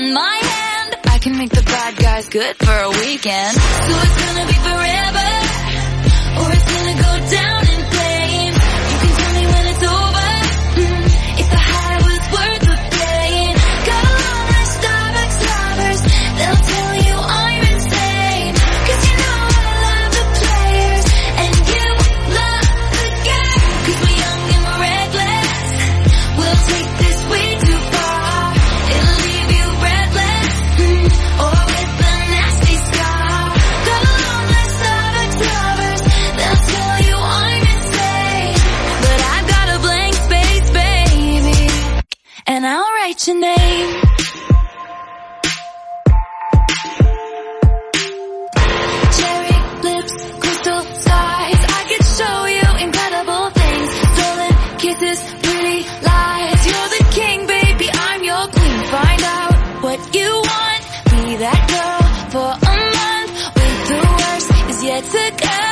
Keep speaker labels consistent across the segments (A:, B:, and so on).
A: in my hand. I can make the bad guys good for a weekend. So it's gonna be forever, or it's gonna go down in flames. You can tell me when it's over, if the high was worth the pain. Got a long list of ex-lovers, they'll tell you I'm insane. 'Cause you know I love the players, and you love the game. 'Cause we're young and we're reckless, we'll take this way too far. It'll leave you breathless, or with a nasty scar. Got a long list of ex-lovers, they'll tell you I'm insane. But I've got a blank space, baby, and I'll write your name. Cherry lips, crystal skies, I could show you incredible things. Stolen kisses, pretty lies. You're the king, baby, I'm your queen. Find out what you want, be that girl for a month. Wait, the worst is yet to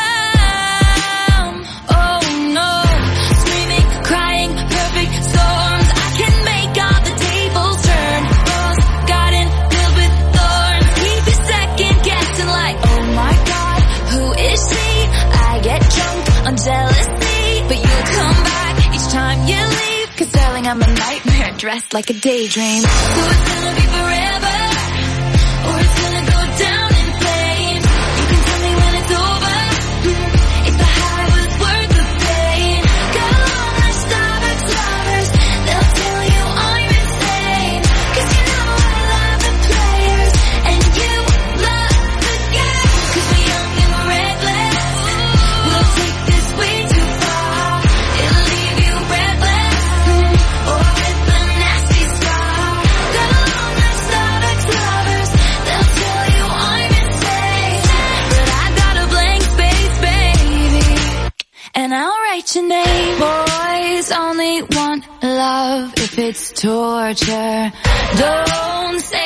A: come. Oh no, screaming, crying, perfect storms. I can make all the tables turn. Rose garden filled with thorns. Keep you second guessing like, oh my god, who is she? I get drunk on jealousy, but you'll come back each time you leave. 'Cause darling, I'm a nightmare dressed like a daydream. So it's gonna be forever, or it's gonna go down in flames. You can tell me when it's over, if the high was worth the pain. Got a long list of ex-lovers, they'll tell you I'm insane. 'Cause you know I love the players, and you love the game. 'Cause we're young and we're reckless, we'll take this way too far. It'll leave you breathless, or with a nasty scar. Got a long list of ex-lovers, they'll tell you I'm insane. But I've got a blank space, baby, and I'll write your name. Boys only want love if it's torture. Don't say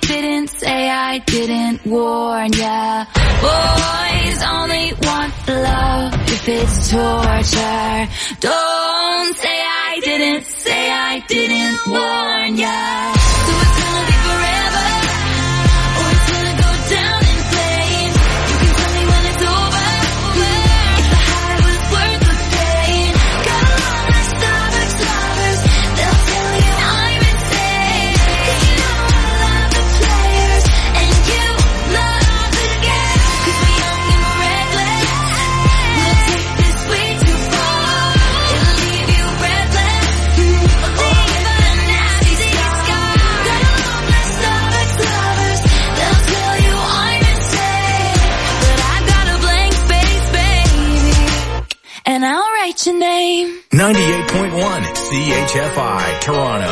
A: I didn't warn ya. Boys only want love if it's torture. Don't say I didn't warn ya. So it's gonna be forever, or it's gonna go down in flames. You can tell me when it's over, if the high was worth the pain. Got a long list of ex-lovers, they'll tell you I'm insane. 'Cause you know I love the players, and you love the game. 'Cause we're young and we're reckless, we'll take this way too far. It'll leave you breathless, or with a nasty scar. Got a long list of ex-lovers, they'll tell you I'm insane. But I've got a blank space, baby, and I'll write your name.
B: 98.1 CHFI, Toronto.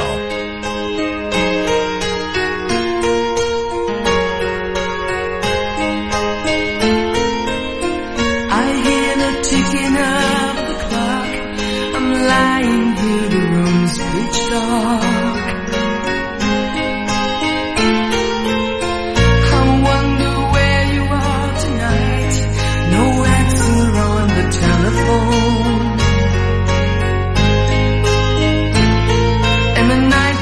C: I hear the ticking of the clock. I'm lying here, the room's pitch dark. I wonder where you are tonight. No answer on the telephone. And the night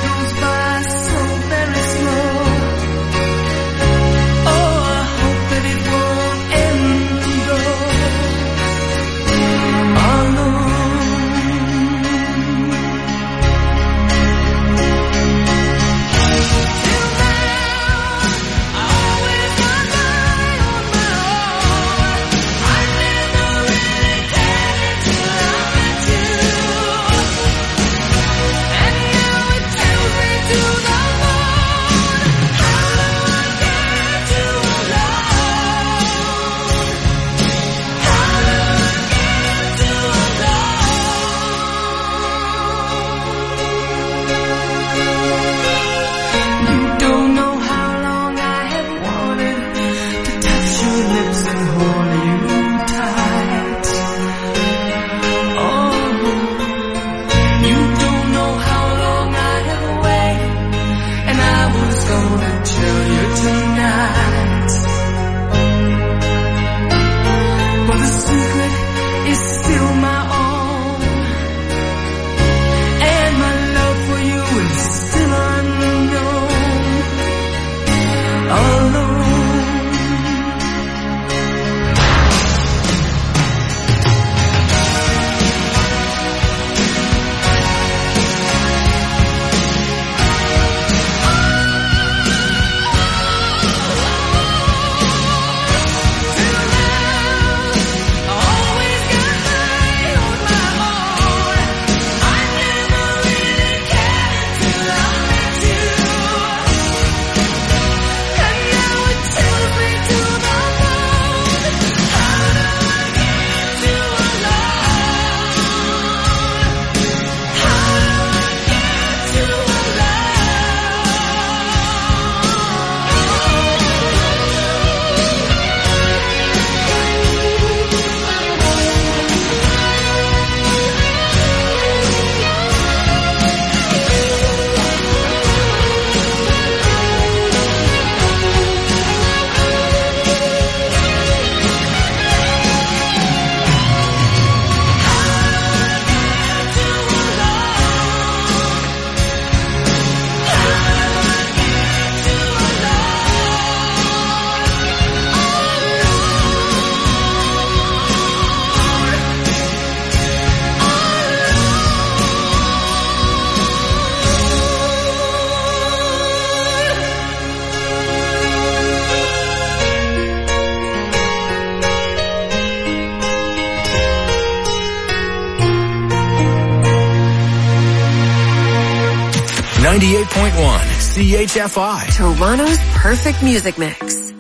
B: 98.1 CHFI.
D: Toronto's perfect music mix.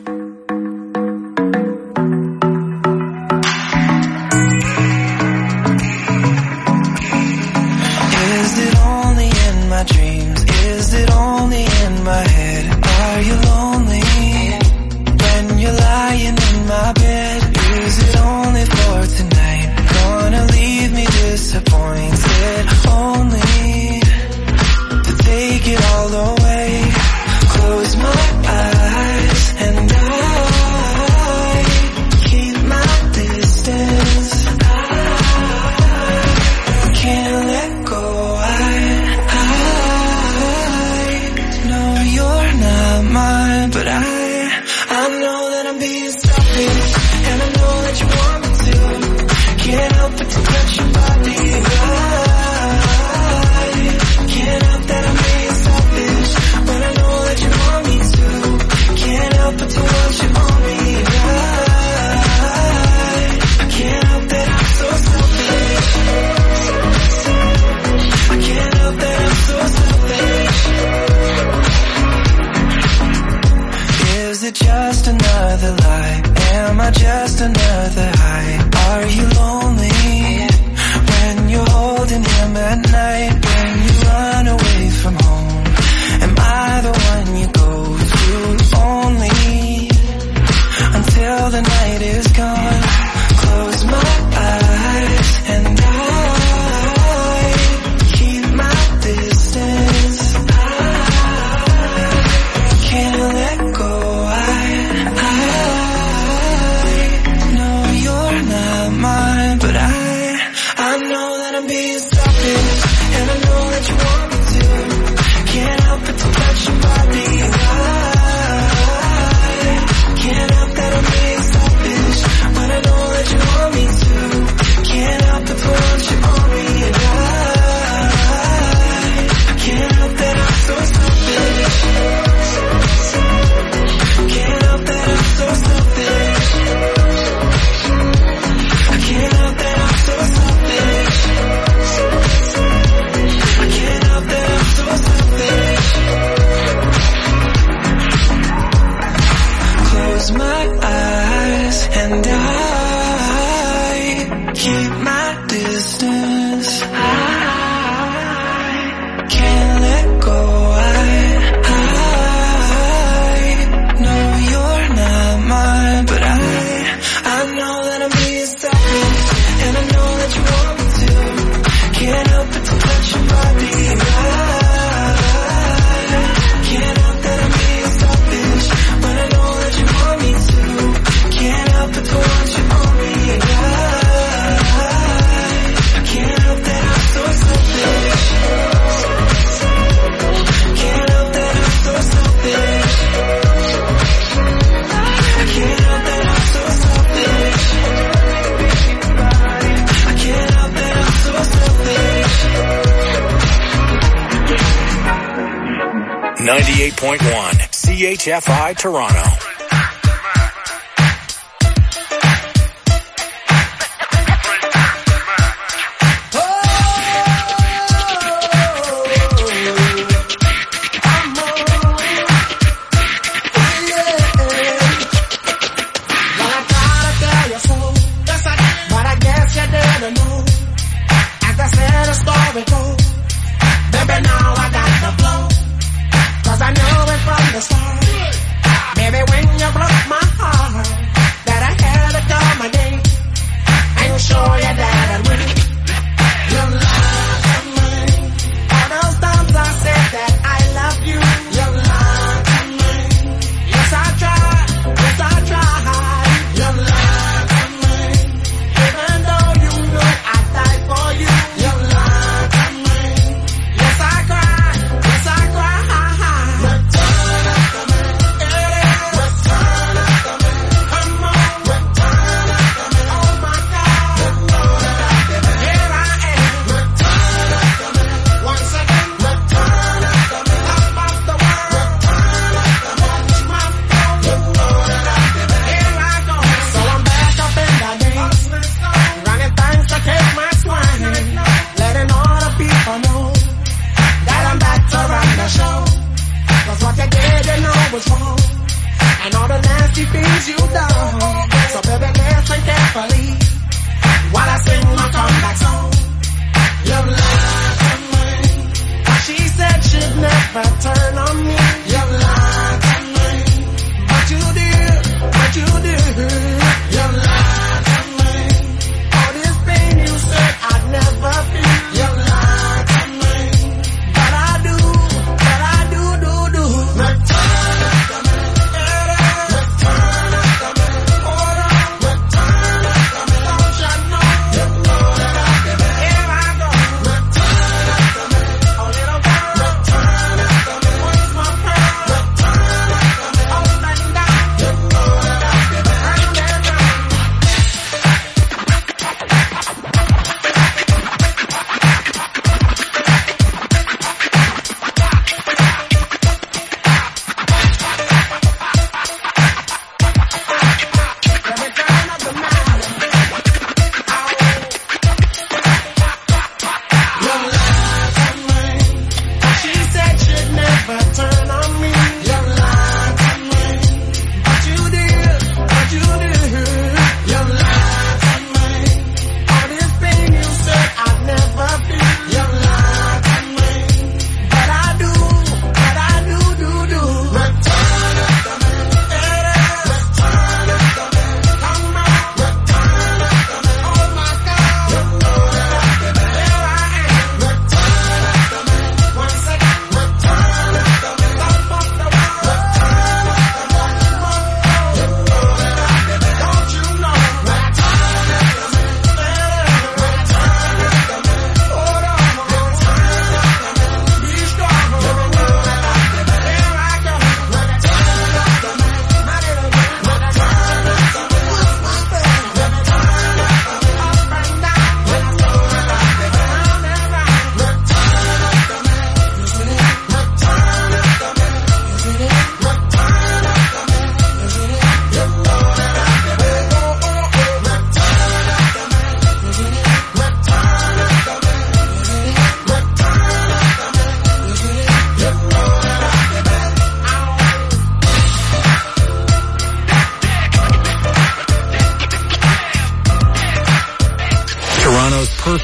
C: Is it only in my dreams? Is it only in my head? Are you lonely when you're lying in my bed? Is it only for tonight? Gonna leave me disappointed only to take it all away. Close my eyes and I keep my distance. I can't let go. I know you're not mine, but I know that I'm being selfish, and I know that you want me to. Can't help but to touch your body. I can't help that I'm being selfish, but I know that you want me to. Can't help but to want you on me. I can't help that I'm so selfish. I can't help that I'm so selfish. Is it just another lie? Am I just another high? Are you lonely when you're holding him at night? When you run away from home, am I the one you go to only until the night is gone? Close my eyes and I keep my distance. I can't let go. Mine, but I know that I'm being selfish, and I know that you want me to. Can't help but to touch your body. I can't help that I'm being selfish, but I know that you want me to. Can't help but to want you on me. I can't help that I'm so selfish. Can't help that I'm so selfish. I can't help that I'm so selfish. I can't help that I'm so selfish. Close my eyes and I keep my distance. I can't let go. I know you're not mine, but I know that I'm being selfish, and I know that you want me to. Can't help but to touch your body. Can't help that I'm being selfish, but I know that you want me to. Can't help but to want you on me. I can't help that I'm so selfish. Can't help that I'm so selfish. I can't help that I'm so selfish.
B: 98.1 CHFI Toronto.
E: Baby, when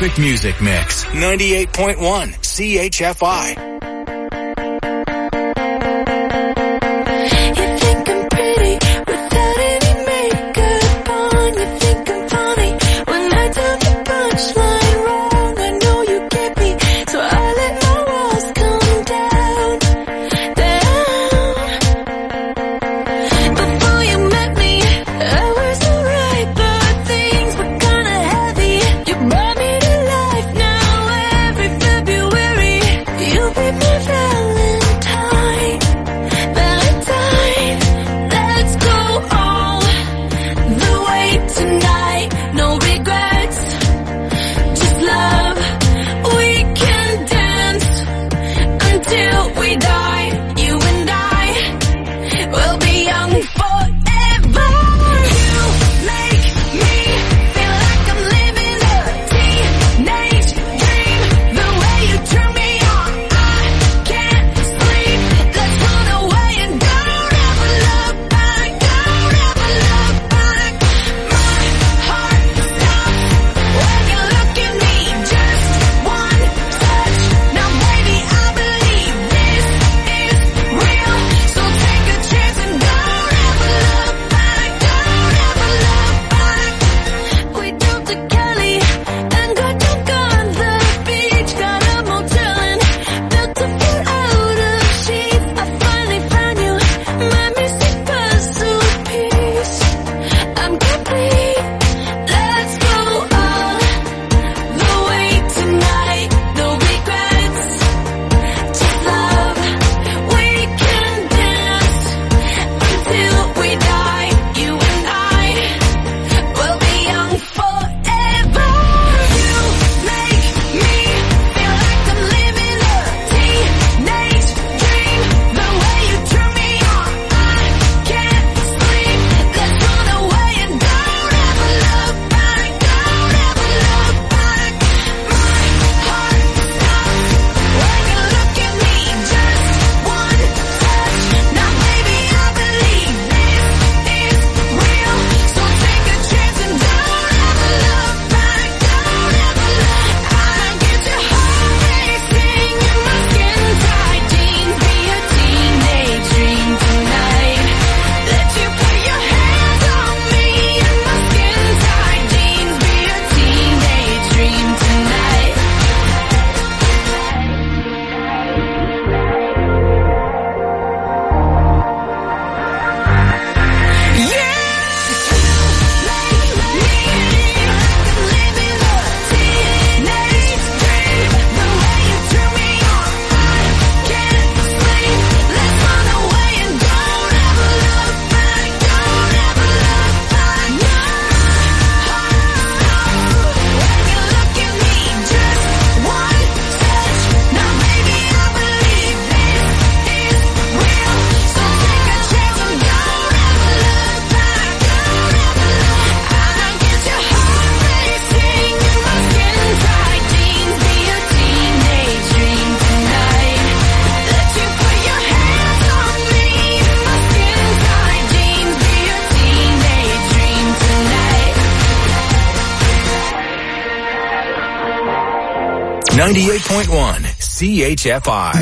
B: perfect music mix. 98.1 CHFI. .1 CHFI.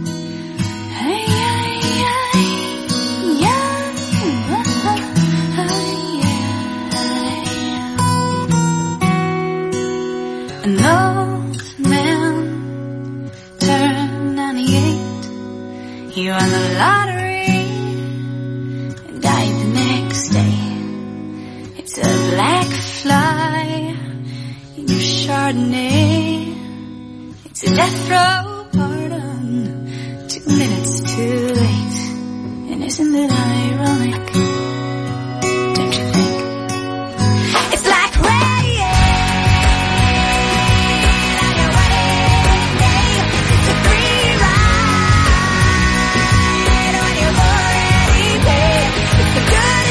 A: An old man turned 98. He won the lottery and died the next day. It's a black fly in your Chardonnay. It's a death row pardon, 2 minutes too late. And isn't it ironic? Don't you think? It's like rain on your wedding day. It's a free ride when you've already paid. It's the good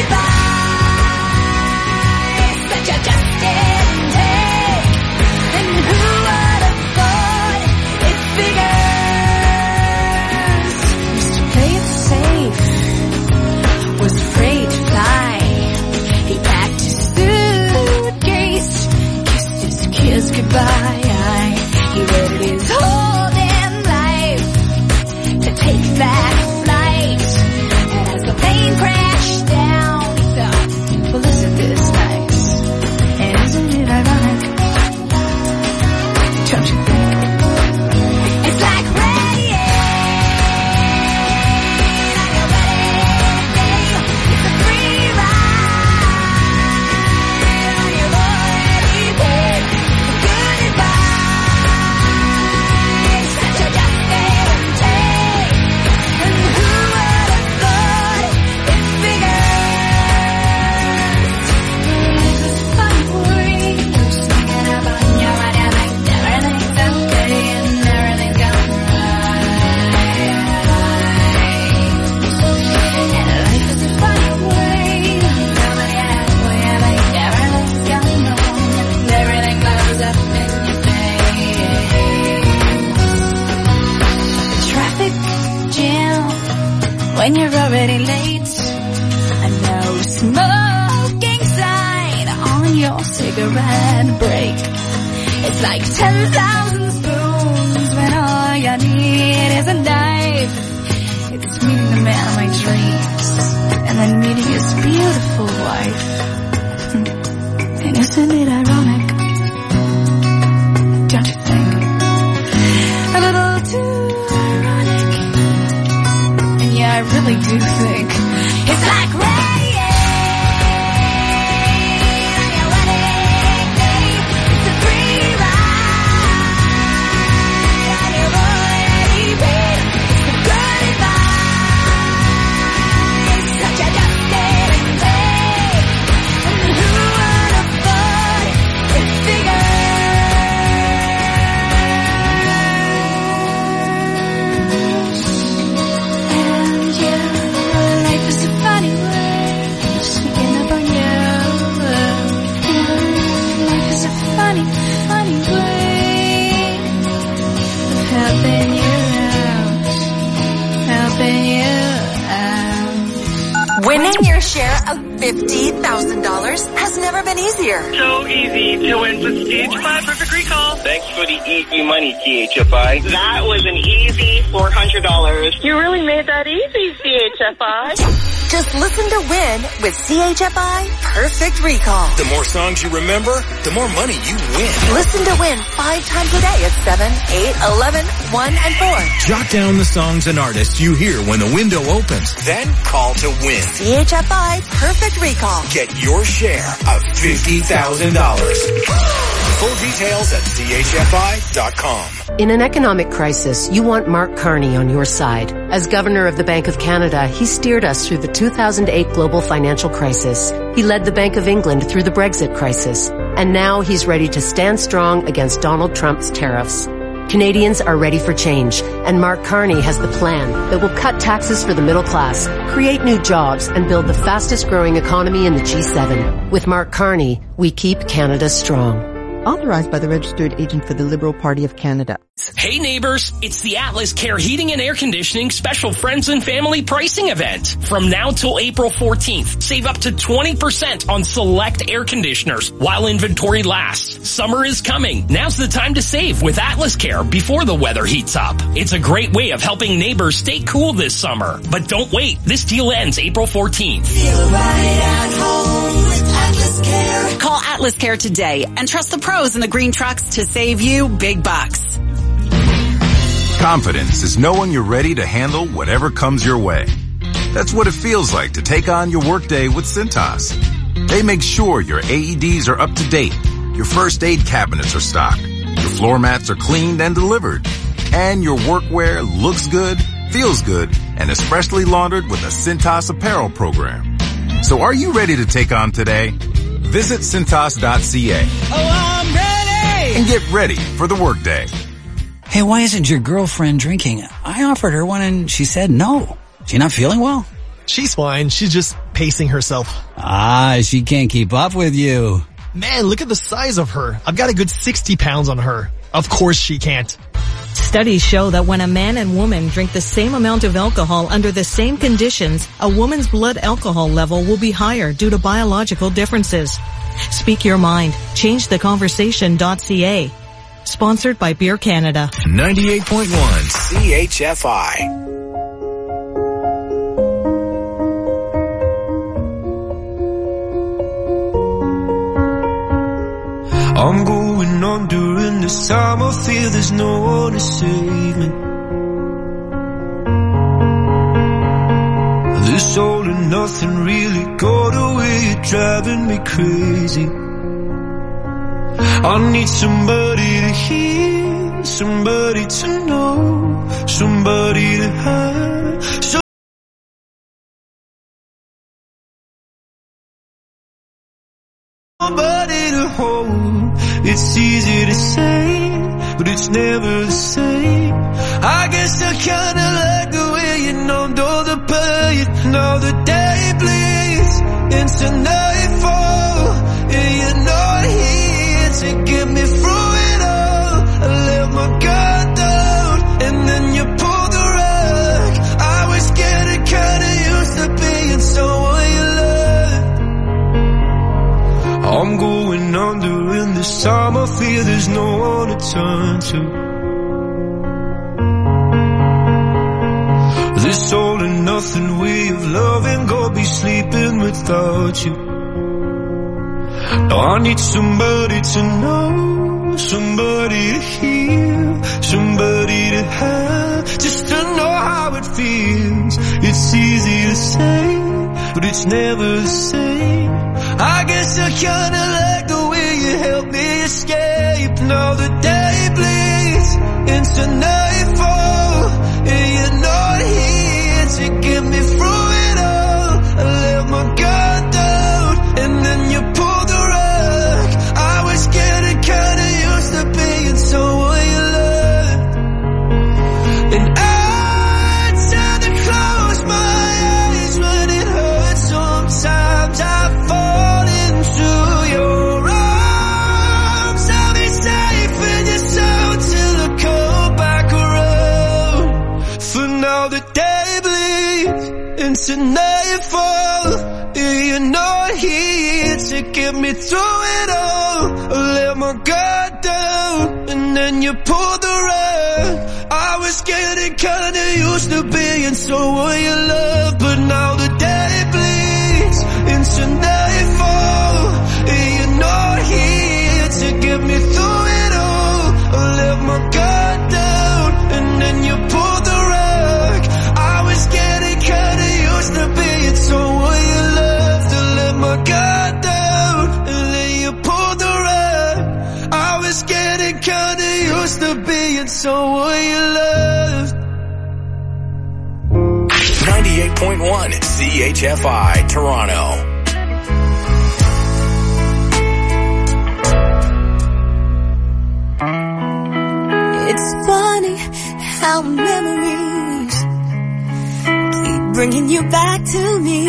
A: advice that you just didn't take. And who would have thought it's bigger? when you're already late. I know smoking sign on your cigarette break. It's like 10,000 spoons when all you need is a knife. It's meeting the man of my dreams and then meeting his beautiful wife. And isn't it ironic? Don't you think? A little too ironic. And yeah, I really do think it's like rain on your wedding day. It's a free ride on your already paid. It's a good advice, such a just-getting day. And who would have thought it's bigger? Funny way of helping you out.
D: Winning your share of $50,000 has never been easier.
E: So easy to win with CHFI Perfect Recall.
F: Thanks for the easy money, CHFI.
E: That was an easy $400. You really made that easy, CHFI.
D: Just listen to win with CHFI Perfect Recall.
B: The more songs you remember, the more money you win.
D: Listen to win 5 times a day at 7, 8, 11, 1, and 4.
B: Jot down the songs and artists you hear when the window opens. Then call to win.
D: CHFI Perfect Recall.
B: Get your share of $50,000. Full details at chfi.com.
G: In an economic crisis, you want Mark Carney on your side. As Governor of the Bank of Canada, he steered us through the 2008 global financial crisis. He led the Bank of England through the Brexit crisis. And now he's ready to stand strong against Donald Trump's tariffs. Canadians are ready for change, and Mark Carney has the plan that will cut taxes for the middle class, create new jobs, and build the fastest growing economy in the G7. With Mark Carney, we keep Canada strong.
H: Authorized by the Registered Agent for the Liberal Party of Canada.
I: Hey neighbors, it's the Atlas Care Heating and Air Conditioning Special Friends and Family Pricing Event. From now till April 14th, save up to 20% on select air conditioners while inventory lasts. Summer is coming. Now's the time to save with Atlas Care before the weather heats up. It's a great way of helping neighbors stay cool this summer. But don't wait. This deal ends April 14th.
A: Feel right at home with Atlas Care.
J: Call Atlas Care today and trust the pros in the green trucks to save you big bucks.
K: Confidence is knowing you're ready to handle whatever comes your way. That's what it feels like to take on your workday with Cintas. They make sure your AEDs are up to date, your first aid cabinets are stocked, your floor mats are cleaned and delivered, and your workwear looks good, feels good, and is freshly laundered with a Cintas apparel program. So are you ready to take on today? Visit Cintas.ca.
L: Oh, I'm ready!
K: And get ready for the workday.
L: Hey, why isn't your girlfriend drinking? I offered her one and she said no. She not feeling well?
M: She's fine. She's just pacing herself.
L: Ah, she can't keep up with you.
M: Man, look at the size of her. I've got a good 60 pounds on her. Of course she can't.
N: Studies show that when a man and woman drink the same amount of alcohol under the same conditions, a woman's blood alcohol level will be higher due to biological differences. Speak your mind. ChangeTheConversation.ca. Sponsored by Beer Canada.
B: 98.1 CHFI.
C: I'm going on during this time. I feel there's no one to save me. This all and nothing really got away, driving me crazy. I need somebody to hear, somebody to know, somebody to have. Somebody to hold. It's easy to say, but it's never the same. I guess I kinda like the way you numbed all the pain. Now the day bleeds into nightfall, and you're not here to get me through it all. I let my guard down, and then you pulled the rug. I was getting kind time I feel there's no one to turn to. This all and nothing way of loving, go be sleeping without you. Now I need somebody to know, somebody to hear, somebody to have, just to know how it feels. It's easy to say, but it's never the same. I guess I kinda like the way you help me escape. Now the day bleeds into nightfall, and you're not here to get me through it all. I let my guard down, and then you pulled the rug. I was getting kinda used to being someone you loved, and I tend to close my eyes when it hurts. Sometimes I fall into your arms. I'll be safe in your soul till I come back around. For now the day bleeds into nightfall, and you're not here to get me through it all. I let my guard down, and then you pulled the rug. I was getting kinda used to being someone you love, but now the day bleeds into nightfall, and you're not here to get me through it all. I let my guard down, and then you pulled the rug. I was getting kinda used to being someone you loved. To let my guard down, and then you pulled the rug. I was getting kinda used to being someone you loved.
B: 98.1 CHFI Toronto.
A: It's funny how memories keep bringing you back to me.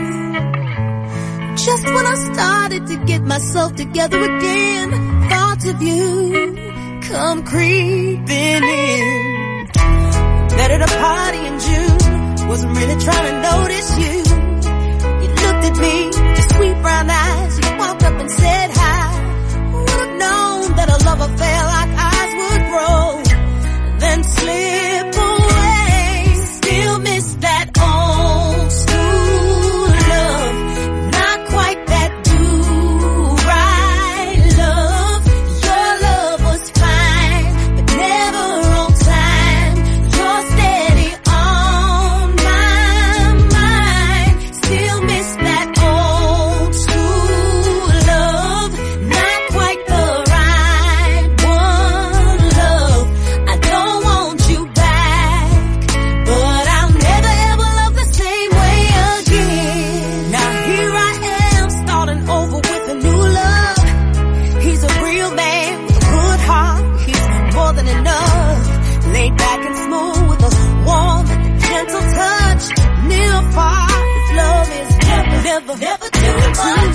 A: Just when I started to get myself together again, thoughts of you come creeping in. Met at a party in June, wasn't really trying to notice you. You looked at me, your sweet brown eyes, you walked up and said hi. Would've known that a love affair like ours would grow, then slip away. Still miss that old school love, not quite that do-right love. Your love was fine, but never on time. You're steady on my mind. Still miss that old school love, not quite the right one love. I don't want you back, but I'll never ever love the same way again. Now here I am starting over with a new love. He's a real man with a good heart, he's more than enough. Laid back and smooth with a warm and gentle touch. Near or far, his love is never too much.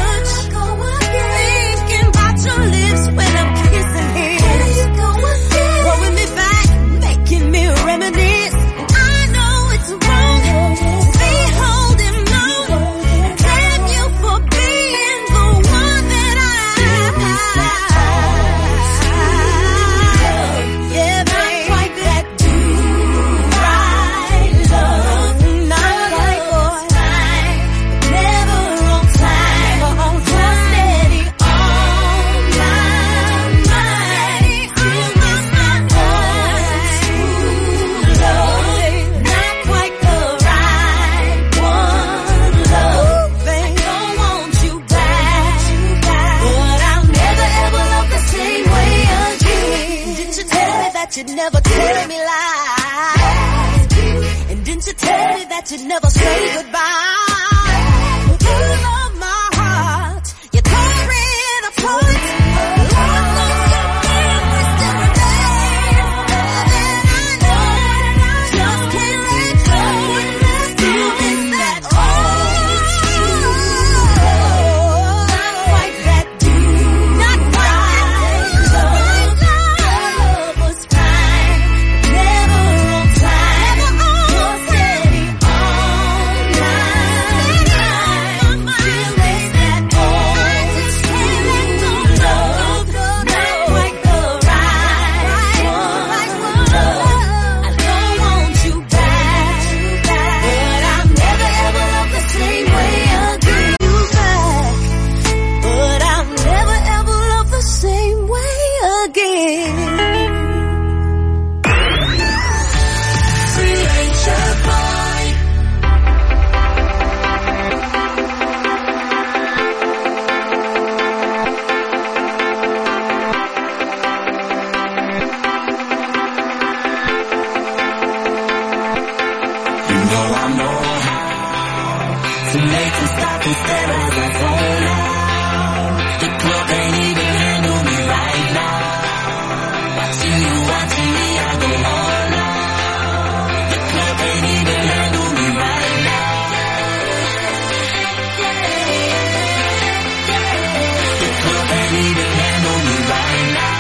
A: Thinking about your lips when I'm kissing his. Pulling me back, making me reminisce. And I know it's wrong to be holding on. Damn you for being the one that I yeah, not quite that do-right love. Not quite on time, but never on time. You're steady on my mind. Still miss my old school love, not quite the right one love. I don't want you back, but I'll never ever love the same way again. Didn't you tell me that you'd never tell me lies? And didn't you tell me that you'd never say goodbye? You love my heart, you tore it apart. Lord knows you feel me still remain. And I know just can't let go. Still miss that old school love, not quite that not right love. Love was fine, but never on time. You're steady on my
C: I know how to make them stop and stare as I zone out. The club ain't even handle me right now. Watching you, watching me, I go all out. The club ain't even handle me right now. The club ain't even handle me right now.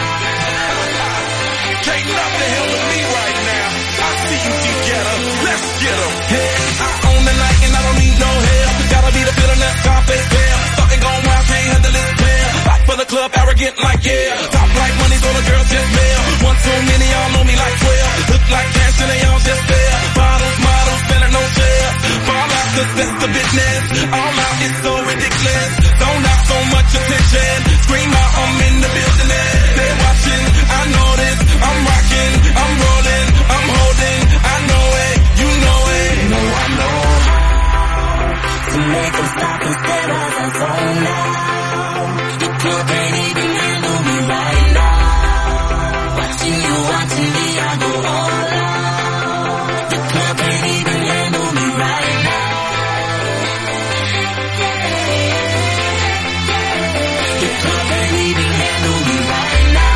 O: Can't nothing handle me right now. I see you together, let's get 'em. Hey, I own the night and I don't need no help. Gotta be the feeling that Scarface feel. Starting going wild, can't handle this pair. Back for the club, arrogant like yeah. Top like money, so the girls just mail. One too many, y'all know me like 12. Look like cash and they all just there. Bottles, models, spending no share. Fall out, cause that's the business. All out is so ridiculous. Don't out so much attention. Scream out, I'm in the business. They're watching, I know this. I'm rocking, I'm rolling, I'm holding. I know it, you know it.
C: You know I know how to make them stop and stare as I zone out. The club ain't even handle me right now. Watching you, watching me, I go all out. The club ain't even handle me right now. The club ain't even handle me right now.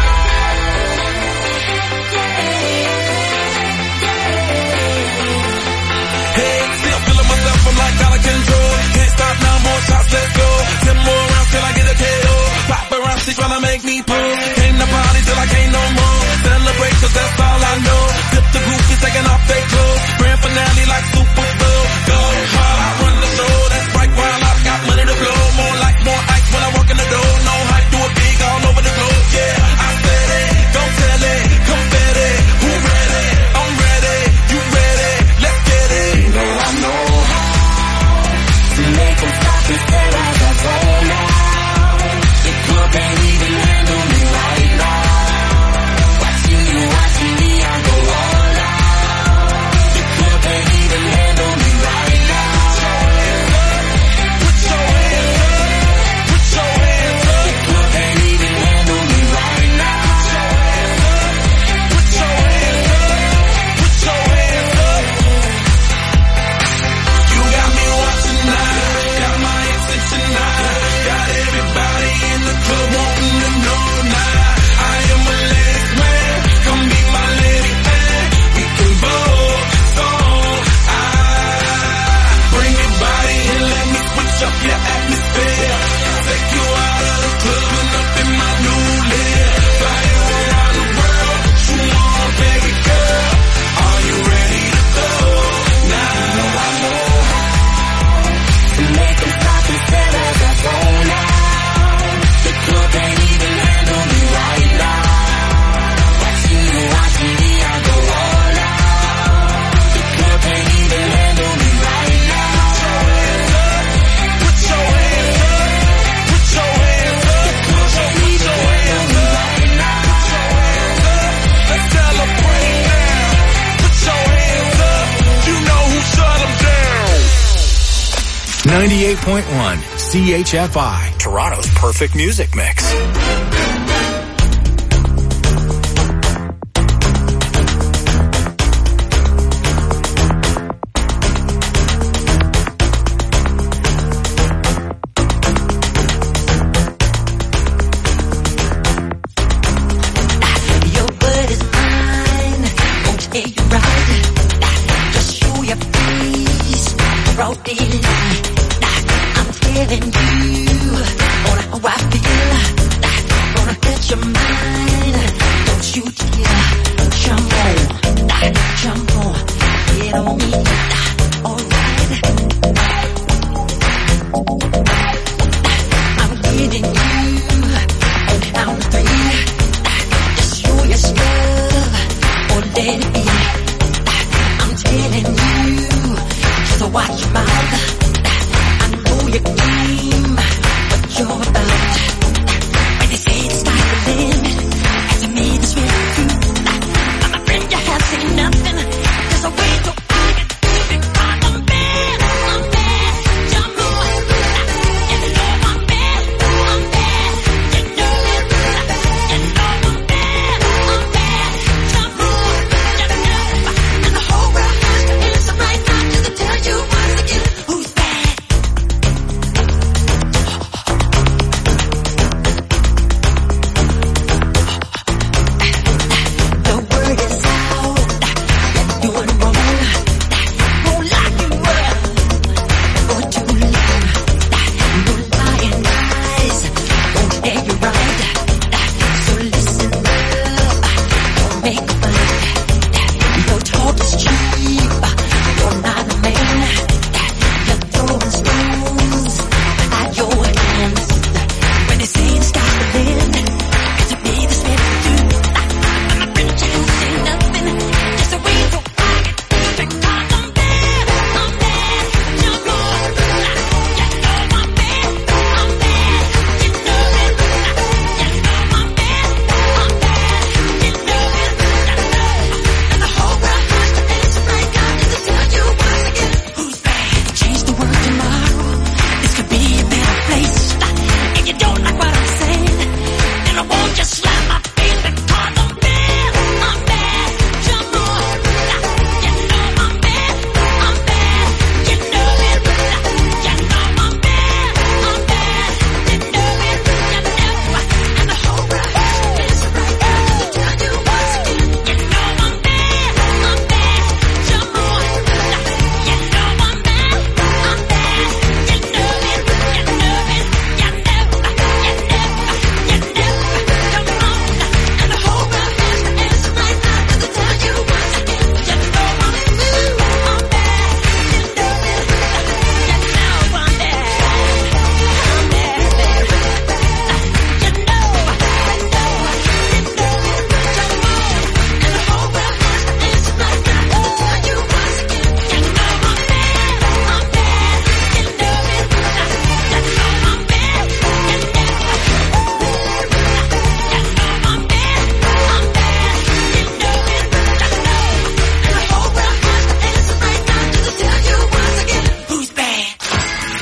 O: Hey, still feeling myself, I'm like out of control. Can't stop now, more shots, let's go. 10 more rounds till I get a KO. Paparazzi tryna make me pull. Came to party till I can't no more. Celebrate cause that's all I know. Zip the groupies taking off their clothes. Grand finale like Super Bowl. Go hard, I run the show. That's right, while I've got money to blow. More like more ice when I walk in the door. No hype, do it big all over the globe. Yeah, I said it, don't tell it. Confetti, who ready? I'm ready, you ready? Let's get it.
C: You know I know how to make them stop and stare as I zone out. The club ain't even handle me right now. Watching you, watching me, I go all out. The club ain't even handle me right now.
O: Put your hands up, put your hands up.
C: The club ain't even handle me right now.
O: Put your hands up, put your hands up. You got me watching now, got my attention now. Got everybody in the club wanting to know now. I am a ladies man, come be my lady man. We can both, so I bring your body and let me switch up your atmosphere. Take you out of the club and up in my new lair. Fly you around the world, you want baby girl. Are you ready to go now?
C: You know I know how to make them stop and stare as I zone out. The club ain't even handle me right now. Watching you, watching me, I go all out. The club ain't even handle me right now.
O: Put your hands up, put your hands up.
C: The club ain't even handle me right now.
O: Let's celebrate now. Put your hands up. You know who shut 'em down.
B: 98.1 CHFI, Toronto's perfect music mix.
C: Your word is mine, won't take you right. Just show your face, broad daylight. I'm telling you on how I feel. Gonna get your mind, don't you dare. Jump on, get on me. Alright, I'm getting you on count 3. Just show your stuff or let it be. I'm telling you, so watch your mouth. I know your game, what you're about. When they say it's like the limit, as a man is really true. I'm a friend, you have seen nothing. There's a way to I get through the problem, baby.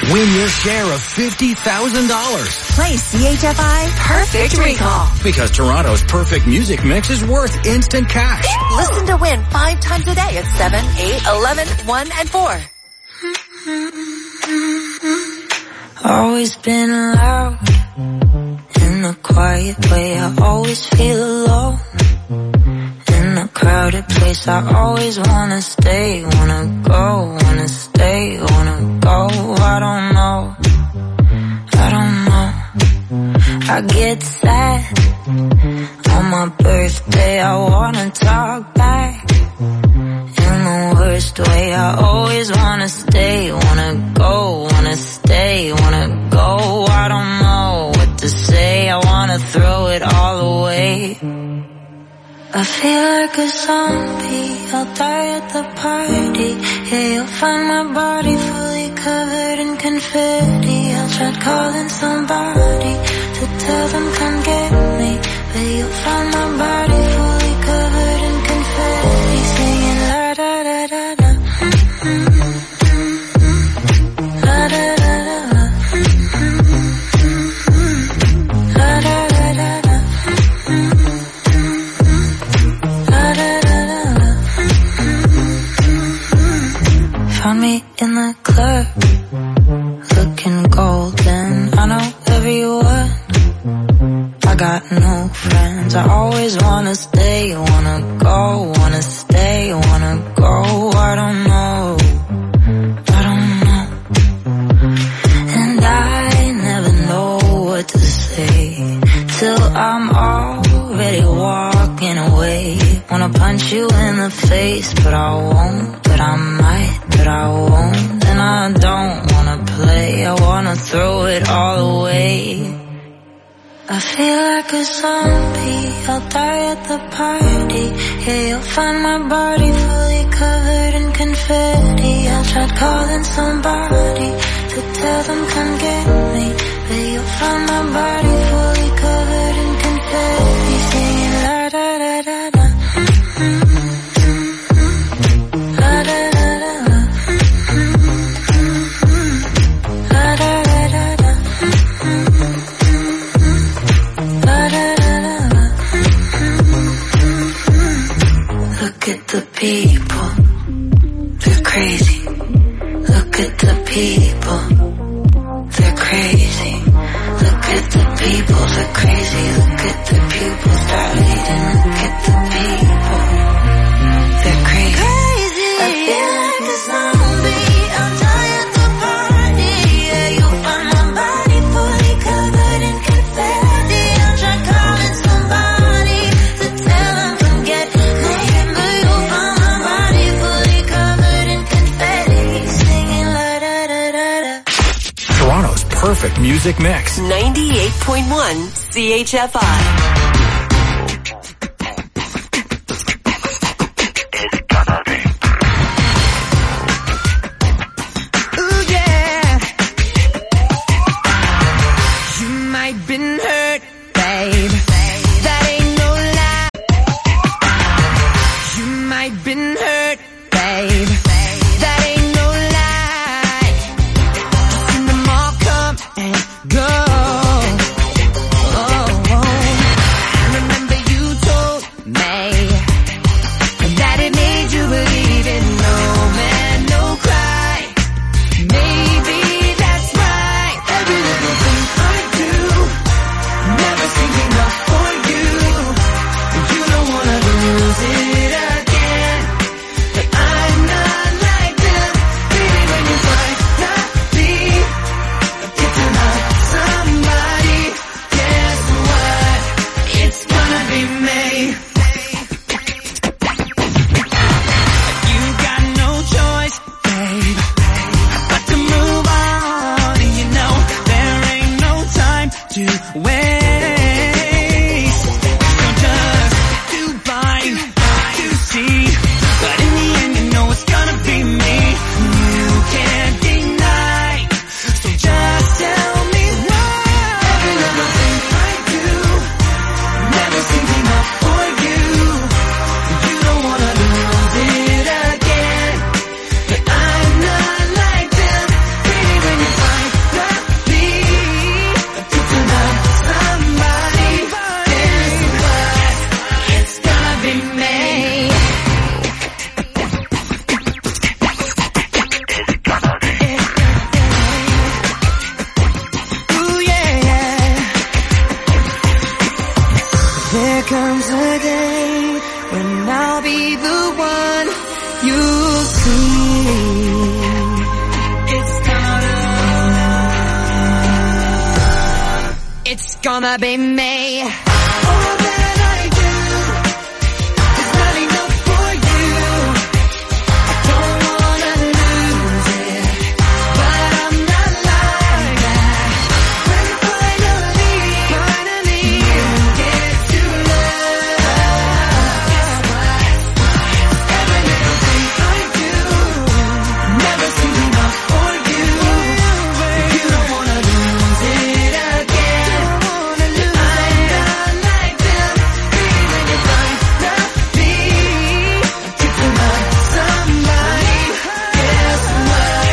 B: Win your share of $50,000.
D: Play CHFI Perfect Recall.
B: Because Toronto's perfect music mix is worth instant cash.
D: Listen to win 5 times a day at 7, 8, 11, 1, and 4.
P: Always been loud in a quiet way. I always feel alone in a crowded place. I always wanna stay, wanna go, wanna stay, wanna go. I don't know, I don't know. I get sad on my birthday. I wanna talk back in the worst way. I always wanna stay, wanna go, wanna stay, wanna go. I don't know what to say. I wanna throw it all away. I feel like a zombie, I'll die at the party. Yeah, you'll find my body fully covered in confetti. I'll try calling somebody to tell them come get me, but you'll find my body fully covered in confetti. Singing la da da da da, la da da da da, la da da da da. Found me in the club, looking golden. I know everyone, I got no friends. I always wanna stay, wanna go, wanna stay, wanna go. I don't know, I don't know. And I never know what to say till I'm already walking away. Wanna punch you in the face, but I won't, but I might, but I won't. And I don't wanna play, I wanna throw it all away. I feel like a zombie, I'll die at the party. Yeah, you'll find my body fully covered in confetti. I tried calling somebody to tell them come get me, but you'll find my body fully covered in confetti. Singing la da da da da, la da da da da, la da da da da, la da da da da. Look at the people, they're crazy. Look at the people, they're crazy. Look at the people, they're crazy. Look at the pupils dilating. Look at the people, they're crazy. I feel like a zombie, I'll die at the party. Yeah, you'll find my body fully covered in confetti. I'll try calling somebody to tell them come get me, but you'll find my body fully covered in confetti. Singing la da da da da.
B: Toronto's perfect music mix.
D: 98.1 CHFI.
C: Been hurt, babe. That ain't no lie. You might been hurt, babe. That ain't no lie. Seen them all come and go. Oh, oh.
A: gonna be me.
C: All that I do is not enough for you. I don't wanna lose it, but I'm not like that. When finally you get to love, guess what? Every little thing I do never seems enough for you. You don't wanna lose it again. I'm not like them. Baby, when you find me, get to love somebody. Guess what?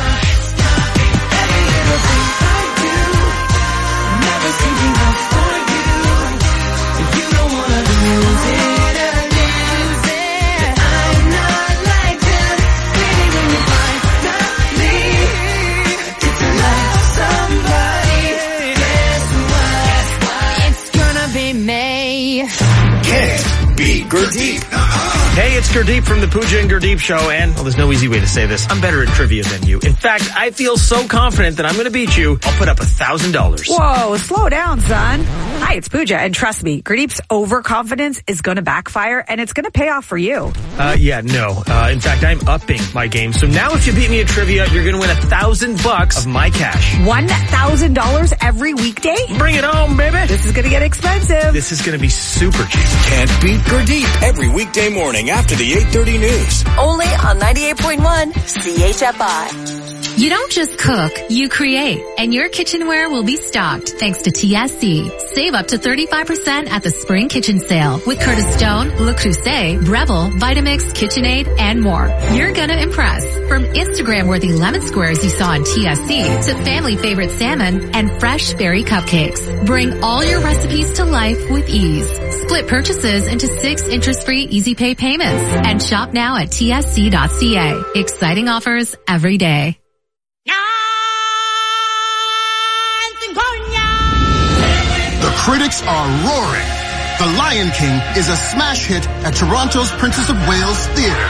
C: Every little thing I do never seems enough for you. You don't wanna lose it again. I'm not like them. Baby, when you find me, get to love somebody. Guess what?
A: It's gonna be me.
B: Can't beat Gurdeep.
Q: Hey, it's Gurdeep from the Pooja and Gurdeep Show, and, well, there's no easy way to say this. I'm better at trivia than you. In fact, I feel so confident that I'm going to beat you, I'll put up $1,000.
R: Whoa, slow down, son. Hi, it's Pooja, and trust me, Gurdeep's overconfidence is going to backfire, and it's going to pay off for you.
Q: No. In fact, I'm upping my game. So now if you beat me at trivia, you're going to win $1,000 of my cash.
R: $1,000 every weekday?
Q: Bring it home, baby.
R: This is going to get expensive.
Q: This is going to be super cheap.
B: Can't beat Gurdeep every weekday morning after the 8:30 news.
D: Only on 98.1 CHFI.
S: You don't just cook, you create. And your kitchenware will be stocked thanks to TSC. Save up to 35% at the spring kitchen sale with Curtis Stone, Le Creuset, Breville, Vitamix, KitchenAid, and more. You're gonna impress. From Instagram-worthy lemon squares you saw on TSC to family favorite salmon and fresh berry cupcakes. Bring all your recipes to life with ease. Split purchases into 6 interest-free easy pay payments and shop now at tsc.ca. Exciting offers every day.
T: The critics are roaring. The Lion King is a smash hit at Toronto's Princess of Wales Theatre.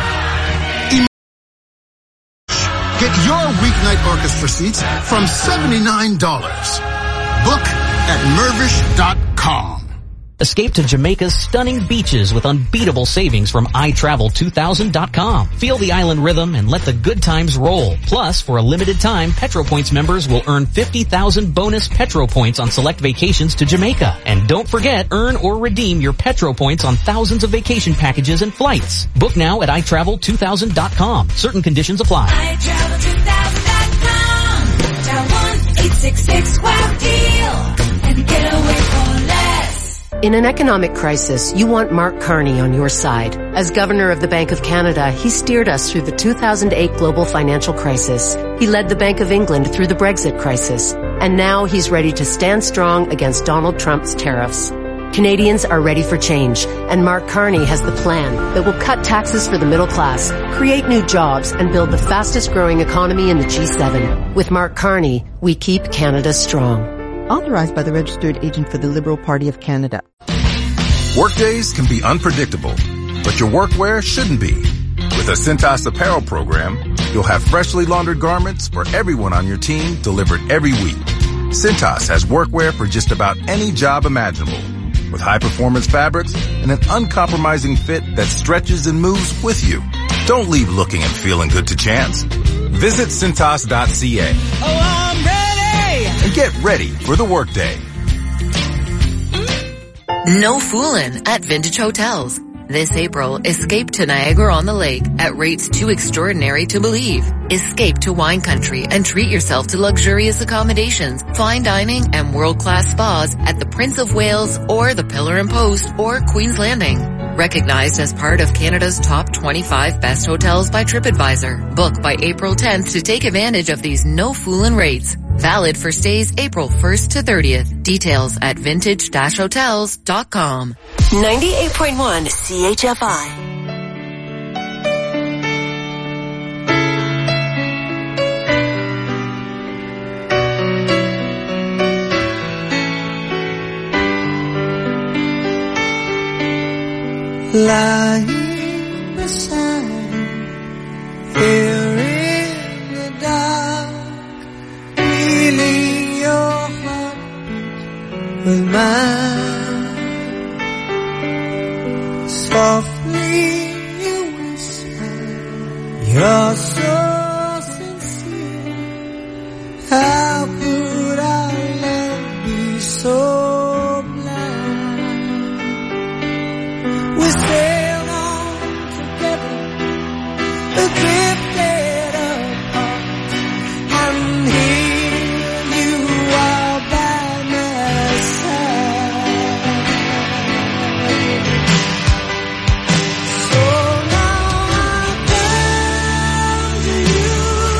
T: Get your weeknight orchestra seats from $79. Book at Mervish.com.
U: Escape to Jamaica's stunning beaches with unbeatable savings from iTravel2000.com. Feel the island rhythm and let the good times roll. Plus, for a limited time, PetroPoints members will earn 50,000 bonus Petro Points on select vacations to Jamaica. And don't forget, earn or redeem your Petro Points on thousands of vacation packages and flights. Book now at iTravel2000.com. Certain conditions apply.
A: iTravel2000.com. Dial 1-866-WOW-DEAL and get away for less.
G: In an economic crisis, you want Mark Carney on your side. As Governor of the Bank of Canada, he steered us through the 2008 global financial crisis. He led the Bank of England through the Brexit crisis. And now he's ready to stand strong against Donald Trump's tariffs. Canadians are ready for change, and Mark Carney has the plan that will cut taxes for the middle class, create new jobs, and build the fastest growing economy in the G7. With Mark Carney, we keep Canada strong.
H: Authorized by the Registered Agent for the Liberal Party of Canada.
K: Workdays can be unpredictable, but your workwear shouldn't be. With a Cintas apparel program, you'll have freshly laundered garments for everyone on your team delivered every week. Cintas has workwear for just about any job imaginable, with high-performance fabrics and an uncompromising fit that stretches and moves with you. Don't leave looking and feeling good to chance. Visit Cintas.ca.
C: Oh, I'm ready!
K: And get ready for the workday.
D: No foolin' at Vintage Hotels. This April, escape to Niagara-on-the-Lake at rates too extraordinary to believe. Escape to wine country and treat yourself to luxurious accommodations, fine dining, and world-class spas at the Prince of Wales or the Pillar and Post or Queen's Landing. Recognized as part of Canada's top 25 best hotels by TripAdvisor. Book by April 10th to take advantage of these no foolin' rates. Valid for stays April 1st to 30th. Details at vintage-hotels.com. 98.1 CHFI.
C: Lying beside here in the dark, feeling your heartbeat with mine. Softly you whisper, you're so sincere. How could our love be so blind? We sailed on together, drifted apart, and here you are by my side. So now I come to you,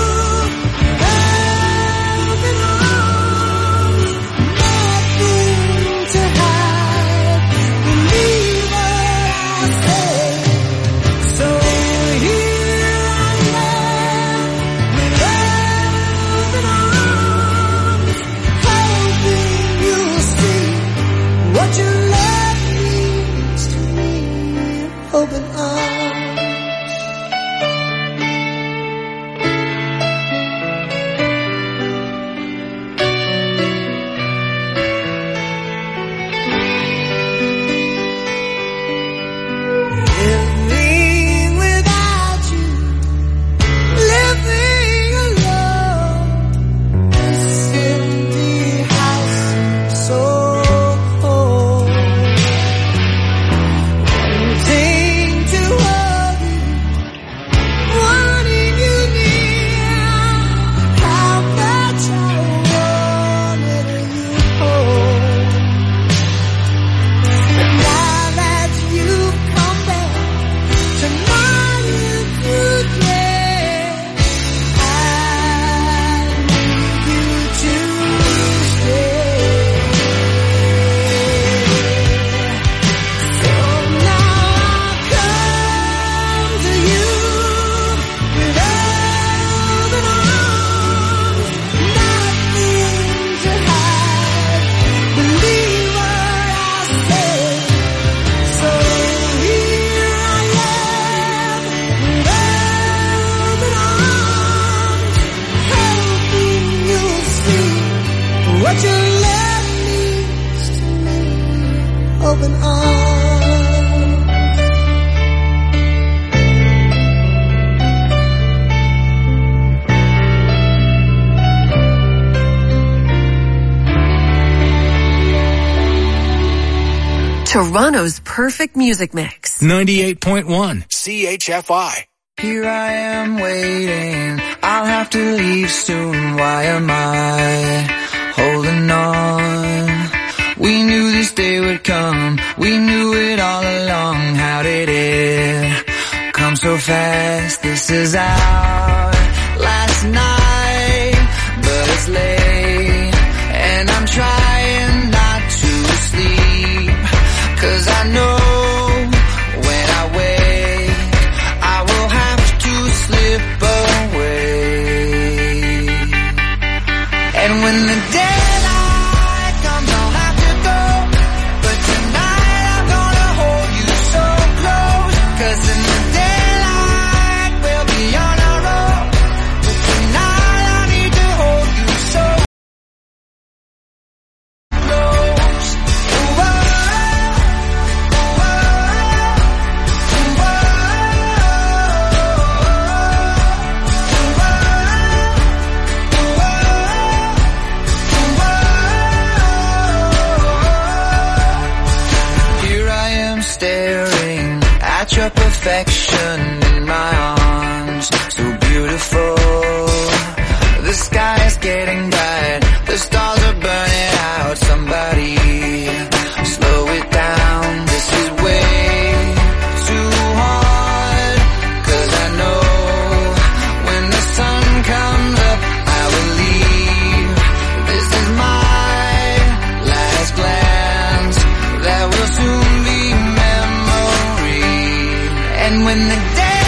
C: open arms, nothing to hide. Believe what I say. So here I am, with open arms, hoping you'll see what your love means to me. Open arms. Living without you, living alone. This empty house seems so cold. Wanting to hold you, wanting you near. How much I wanted you hold. And now that you've come back to my today, I need you to stay. So now I come to you with open arms, nothing to hide. Believe what I say. So here I am, with open arms, hoping you'll see what your love means to me. Open arms.
G: Toronto's perfect music mix.
B: 98.1 CHFI.
C: Here I am waiting, I'll have to leave soon. Why am I holding on? We knew this day would come, we knew it all along. How did it come so fast? This is our last night, but it's late, and I'm trying not to sleep, 'cause I know when I wake, I will have to slip away. And when the daylight comes, I'll have to go, but tonight I'm gonna hold you so close, 'cause in the daylight we'll be on our own, but tonight I need to hold you so close. Here I am staring at your perfection in my arms, so beautiful. The sky is getting bright, the stars are burning out. Somebody slow it down, this is way too hard, 'cause I know when the sun comes up I will leave. This is my last glance, that will soon be memory. And when the day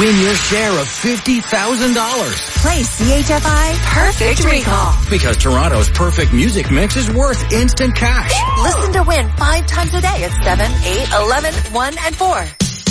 B: win your share of $50,000.
J: Play CHFI Perfect Recall.
B: Because Toronto's perfect music mix is worth instant cash.
J: Listen to win 5 times a day at 7, 8, 11, 1, and 4.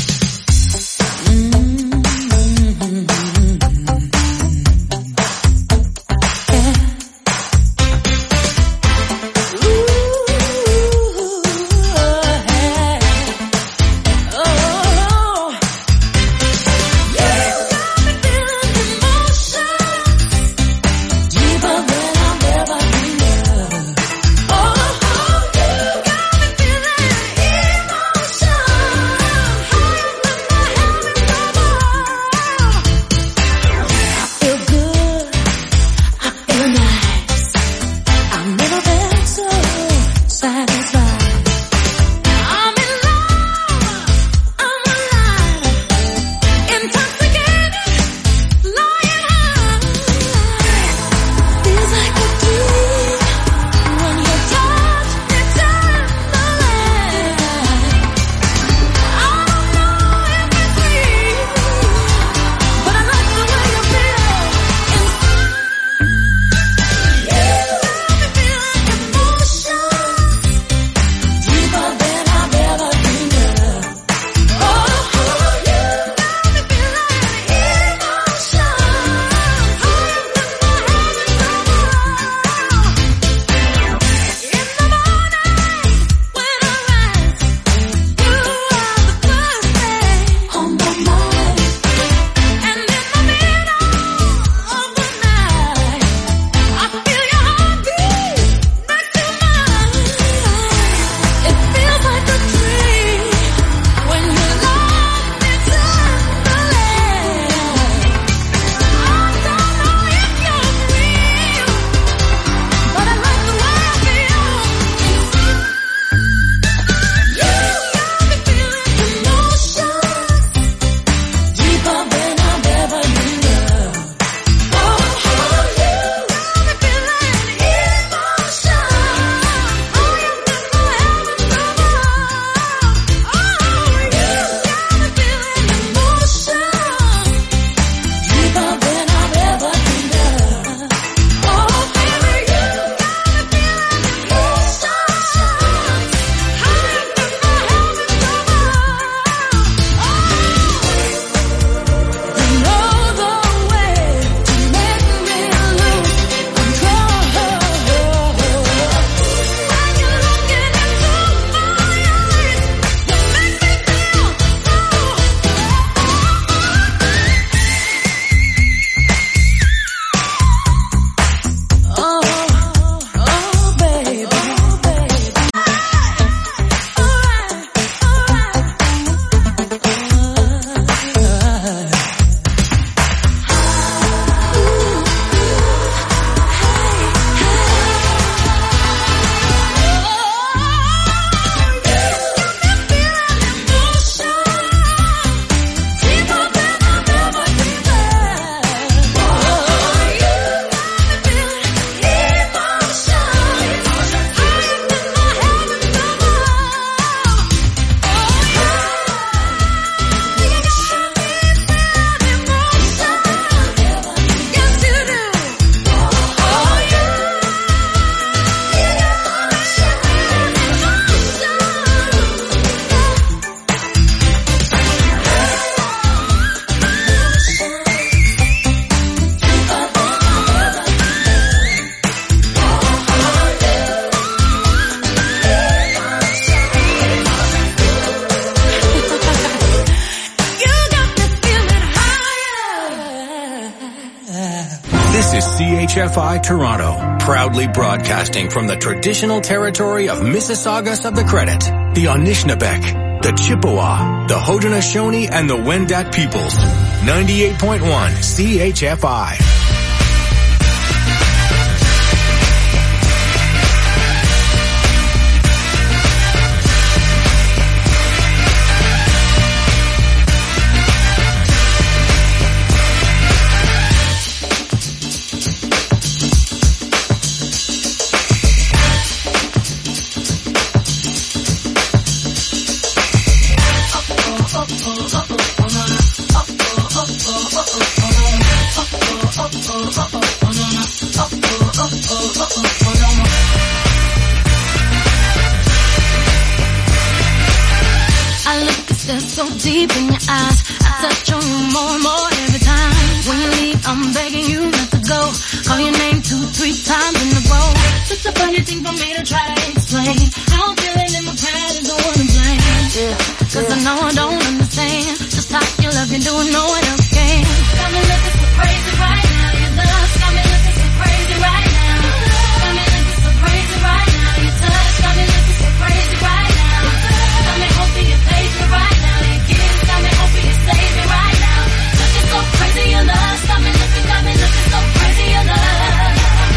B: CHFI Toronto, proudly broadcasting from the traditional territory of Mississaugas of the Credit, the Anishinaabe, the Chippewa, the Haudenosaunee, and the Wendat peoples. 98.1 CHFI.
A: that's so deep in your eyes. I touch on you more and more every time. When you leave, I'm begging you not to go. Call your name 2-3 times in a row. It's a funny thing for me to try to explain. How I'm feeling and my pride is the one to blame. Yeah, cause I know I don't understand just how your love can do and no one else can. Got me looking so crazy right now. Your love got me looking so crazy right now. Got me looking so crazy right now. Your touch got me looking so crazy right now. Got me hoping you save me right now. Your kiss got me hoping you save me right now. Looking so crazy your love got me looking so crazy your love.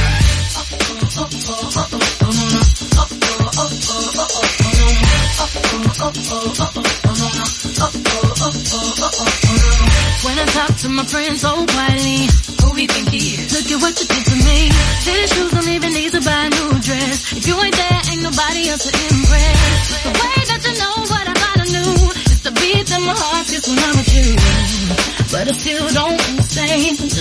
A: When I talk to my friends so quietly, who we think he is? Look at what you did to me. These shoes don't even need to buy a new dress. If you ain't there, ain't nobody else to impress. The way that you know what I thought I knew is the beat in my heart just when I'm with you. But I still don't understand